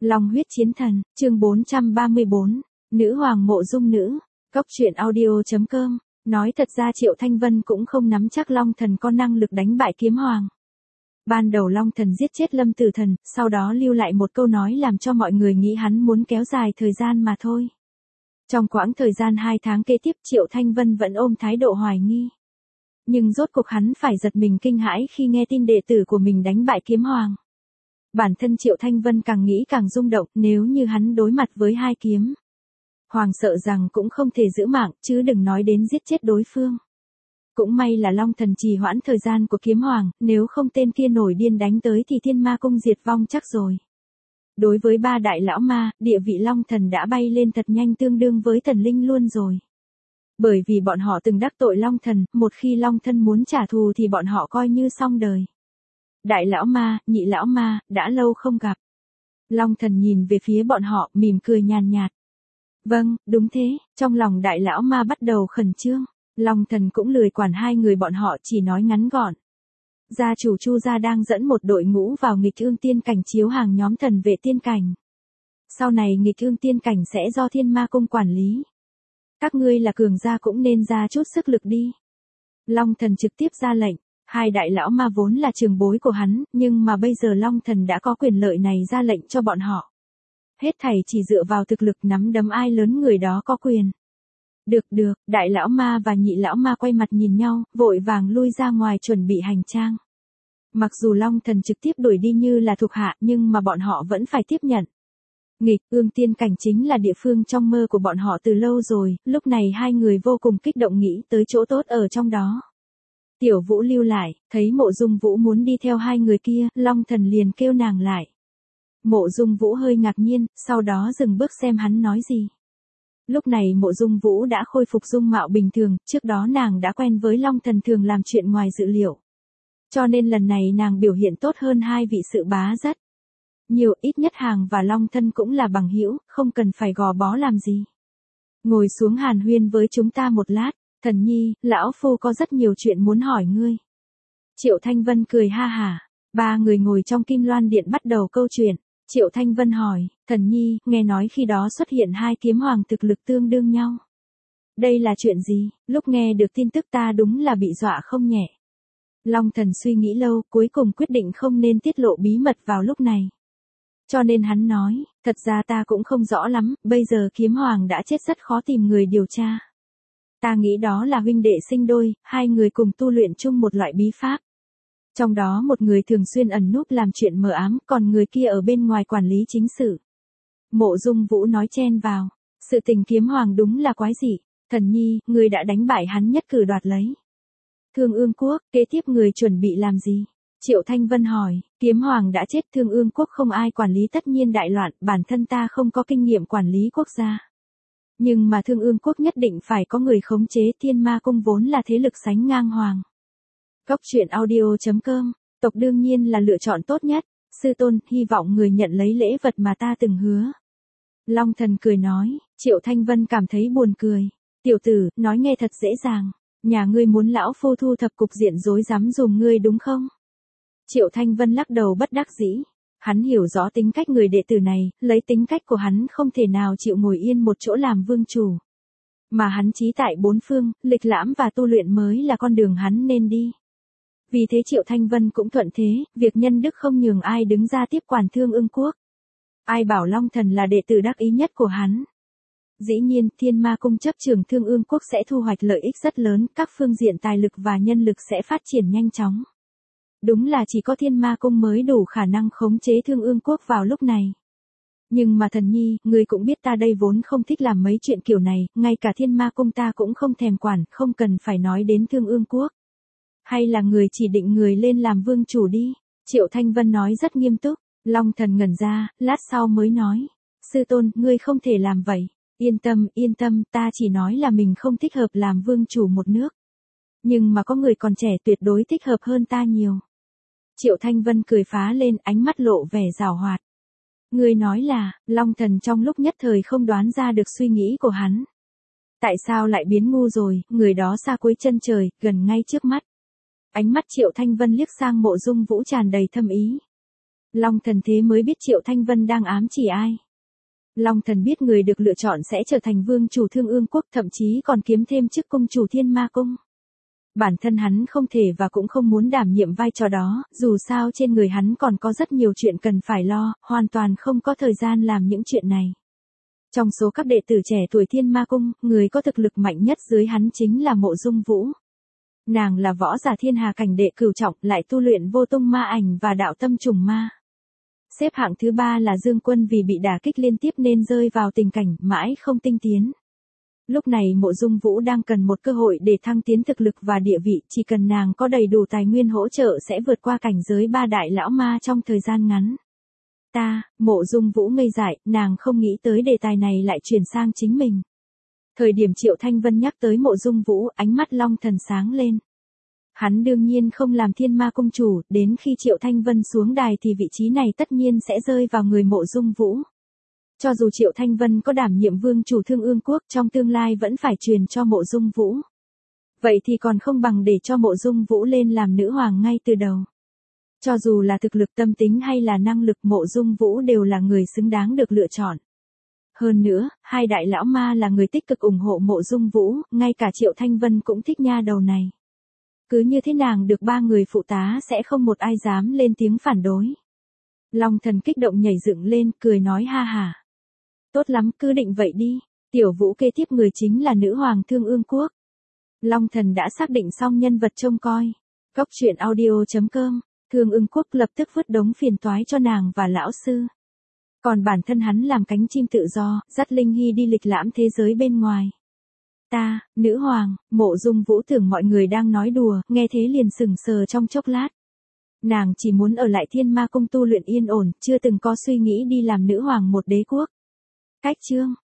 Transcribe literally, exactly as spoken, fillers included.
Long huyết chiến thần, chương bốn trăm ba mươi bốn, nữ hoàng mộ dung nữ, cốc truyện audio chấm com, nói thật ra Triệu Thanh Vân cũng không nắm chắc Long Thần có năng lực đánh bại kiếm hoàng. Ban đầu Long Thần giết chết Lâm Tử Thần, sau đó lưu lại một câu nói làm cho mọi người nghĩ hắn muốn kéo dài thời gian mà thôi. Trong quãng thời gian hai tháng kế tiếp Triệu Thanh Vân vẫn ôm thái độ hoài nghi. Nhưng rốt cuộc hắn phải giật mình kinh hãi khi nghe tin đệ tử của mình đánh bại kiếm hoàng. Bản thân Triệu Thanh Vân càng nghĩ càng rung động, nếu như hắn đối mặt với hai kiếm hoàng sợ rằng cũng không thể giữ mạng, chứ đừng nói đến giết chết đối phương. Cũng may là Long Thần trì hoãn thời gian của kiếm hoàng, nếu không tên kia nổi điên đánh tới thì Thiên Ma Cung diệt vong chắc rồi. Đối với ba đại lão ma, địa vị Long Thần đã bay lên thật nhanh tương đương với thần linh luôn rồi. Bởi vì bọn họ từng đắc tội Long Thần, một khi Long Thân muốn trả thù thì bọn họ coi như xong đời. Đại lão ma, nhị lão ma, đã lâu không gặp. Long Thần nhìn về phía bọn họ, mỉm cười nhàn nhạt. Vâng, đúng thế, trong lòng đại lão ma bắt đầu khẩn trương. Long Thần cũng lười quản hai người bọn họ, chỉ nói ngắn gọn. Gia chủ Chu gia đang dẫn một đội ngũ vào nghịch ương tiên cảnh chiếu hàng nhóm thần vệ tiên cảnh. Sau này nghịch ương tiên cảnh sẽ do Thiên Ma Cung quản lý. Các ngươi là cường gia cũng nên ra chút sức lực đi. Long Thần trực tiếp ra lệnh. Hai đại lão ma vốn là trường bối của hắn, nhưng mà bây giờ Long Thần đã có quyền lợi này ra lệnh cho bọn họ. Hết thảy chỉ dựa vào thực lực nắm đấm ai lớn người đó có quyền. Được được, đại lão ma và nhị lão ma quay mặt nhìn nhau, vội vàng lui ra ngoài chuẩn bị hành trang. Mặc dù Long Thần trực tiếp đuổi đi như là thuộc hạ nhưng mà bọn họ vẫn phải tiếp nhận. Nghịch ương tiên cảnh chính là địa phương trong mơ của bọn họ từ lâu rồi, lúc này hai người vô cùng kích động nghĩ tới chỗ tốt ở trong đó. Tiểu Vũ lưu lại, thấy Mộ Dung Vũ muốn đi theo hai người kia, Long Thần liền kêu nàng lại. Mộ Dung Vũ hơi ngạc nhiên, sau đó dừng bước xem hắn nói gì. Lúc này Mộ Dung Vũ đã khôi phục dung mạo bình thường, trước đó nàng đã quen với Long Thần thường làm chuyện ngoài dự liệu. Cho nên lần này nàng biểu hiện tốt hơn hai vị sự bá rất nhiều, ít nhất Hàng và Long Thân cũng là bằng hữu, không cần phải gò bó làm gì. Ngồi xuống hàn huyên với chúng ta một lát. Thần nhi, lão phu có rất nhiều chuyện muốn hỏi ngươi. Triệu Thanh Vân cười ha hả. Ba người ngồi trong Kim Loan Điện bắt đầu câu chuyện. Triệu Thanh Vân hỏi, thần nhi, nghe nói khi đó xuất hiện hai kiếm hoàng thực lực tương đương nhau. Đây là chuyện gì? Lúc nghe được tin tức ta đúng là bị dọa không nhẹ. Long Thần suy nghĩ lâu, cuối cùng quyết định không nên tiết lộ bí mật vào lúc này. Cho nên hắn nói, thật ra ta cũng không rõ lắm, bây giờ kiếm hoàng đã chết rất khó tìm người điều tra. Ta nghĩ đó là huynh đệ sinh đôi, hai người cùng tu luyện chung một loại bí pháp. Trong đó một người thường xuyên ẩn núp làm chuyện mờ ám, còn người kia ở bên ngoài quản lý chính sự. Mộ Dung Vũ nói chen vào. Sự tình kiếm hoàng đúng là quái dị. Thần nhi, người đã đánh bại hắn nhất cử đoạt lấy Thương Ương Quốc, kế tiếp người chuẩn bị làm gì? Triệu Thanh Vân hỏi, kiếm hoàng đã chết, Thương Ương Quốc không ai quản lý tất nhiên đại loạn, bản thân ta không có kinh nghiệm quản lý quốc gia. Nhưng mà Thương Ương Quốc nhất định phải có người khống chế, Thiên Ma Cung vốn là thế lực sánh ngang hoàng. Cốc truyện audio chấm com, tộc đương nhiên là lựa chọn tốt nhất, sư tôn, hy vọng người nhận lấy lễ vật mà ta từng hứa. Long Thần cười nói, Triệu Thanh Vân cảm thấy buồn cười. Tiểu tử, nói nghe thật dễ dàng, nhà ngươi muốn lão phu thu thập cục diện rối rắm dùm ngươi đúng không? Triệu Thanh Vân lắc đầu bất đắc dĩ. Hắn hiểu rõ tính cách người đệ tử này, lấy tính cách của hắn không thể nào chịu ngồi yên một chỗ làm vương chủ. Mà hắn chí tại bốn phương, lịch lãm và tu luyện mới là con đường hắn nên đi. Vì thế Triệu Thanh Vân cũng thuận thế, việc nhân đức không nhường ai đứng ra tiếp quản Thương Ương Quốc. Ai bảo Long Thần là đệ tử đắc ý nhất của hắn. Dĩ nhiên, Thiên Ma Cung chấp trưởng Thương Ương Quốc sẽ thu hoạch lợi ích rất lớn, các phương diện tài lực và nhân lực sẽ phát triển nhanh chóng. Đúng là chỉ có Thiên Ma Cung mới đủ khả năng khống chế Thương Ương Quốc vào lúc này. Nhưng mà thần nhi, ngươi cũng biết ta đây vốn không thích làm mấy chuyện kiểu này, ngay cả Thiên Ma Cung ta cũng không thèm quản, không cần phải nói đến Thương Ương Quốc. Hay là người chỉ định người lên làm vương chủ đi? Triệu Thanh Vân nói rất nghiêm túc. Long Thần ngẩn ra, lát sau mới nói. Sư tôn, ngươi không thể làm vậy. Yên tâm, yên tâm, ta chỉ nói là mình không thích hợp làm vương chủ một nước. Nhưng mà có người còn trẻ tuyệt đối thích hợp hơn ta nhiều. Triệu Thanh Vân cười phá lên, ánh mắt lộ vẻ giảo hoạt. Ngươi nói là, Long Thần trong lúc nhất thời không đoán ra được suy nghĩ của hắn. Tại sao lại biến ngu rồi, người đó xa cuối chân trời, gần ngay trước mắt. Ánh mắt Triệu Thanh Vân liếc sang Mộ Dung Vũ tràn đầy thâm ý. Long Thần thế mới biết Triệu Thanh Vân đang ám chỉ ai. Long Thần biết người được lựa chọn sẽ trở thành vương chủ Thương Ương Quốc, thậm chí còn kiếm thêm chức cung chủ Thiên Ma Cung. Bản thân hắn không thể và cũng không muốn đảm nhiệm vai trò đó, dù sao trên người hắn còn có rất nhiều chuyện cần phải lo, hoàn toàn không có thời gian làm những chuyện này. Trong số các đệ tử trẻ tuổi Thiên Ma Cung, người có thực lực mạnh nhất dưới hắn chính là Mộ Dung Vũ. Nàng là võ giả thiên hà cảnh đệ cửu trọng, lại tu luyện vô tung ma ảnh và đạo tâm trùng ma. Xếp hạng thứ ba là Dương Quân, vì bị đả kích liên tiếp nên rơi vào tình cảnh mãi không tinh tiến. Lúc này Mộ Dung Vũ đang cần một cơ hội để thăng tiến thực lực và địa vị, chỉ cần nàng có đầy đủ tài nguyên hỗ trợ sẽ vượt qua cảnh giới ba đại lão ma trong thời gian ngắn. Ta, Mộ Dung Vũ ngây dại, nàng không nghĩ tới đề tài này lại chuyển sang chính mình. Thời điểm Triệu Thanh Vân nhắc tới Mộ Dung Vũ, ánh mắt Long Thần sáng lên. Hắn đương nhiên không làm Thiên Ma Cung chủ, đến khi Triệu Thanh Vân xuống đài thì vị trí này tất nhiên sẽ rơi vào người Mộ Dung Vũ. Cho dù Triệu Thanh Vân có đảm nhiệm vương chủ Thương Ương Quốc, trong tương lai vẫn phải truyền cho Mộ Dung Vũ. Vậy thì còn không bằng để cho Mộ Dung Vũ lên làm nữ hoàng ngay từ đầu. Cho dù là thực lực, tâm tính hay là năng lực, Mộ Dung Vũ đều là người xứng đáng được lựa chọn. Hơn nữa, hai đại lão ma là người tích cực ủng hộ Mộ Dung Vũ, ngay cả Triệu Thanh Vân cũng thích nha đầu này. Cứ như thế nàng được ba người phụ tá sẽ không một ai dám lên tiếng phản đối. Long Thần kích động nhảy dựng lên, cười nói ha ha. Tốt lắm, cứ định vậy đi. Tiểu Vũ kế tiếp người chính là nữ hoàng Thương Ương Quốc. Long Thần đã xác định xong nhân vật trông coi. Cốc truyện audio chấm com. Thương Ương Quốc lập tức vứt đống phiền toái cho nàng và lão sư. Còn bản thân hắn làm cánh chim tự do, dắt Linh Hy đi lịch lãm thế giới bên ngoài. Ta, nữ hoàng, Mộ Dung Vũ tưởng mọi người đang nói đùa, nghe thế liền sững sờ trong chốc lát. Nàng chỉ muốn ở lại Thiên Ma Cung tu luyện yên ổn, chưa từng có suy nghĩ đi làm nữ hoàng một đế quốc. Cách chương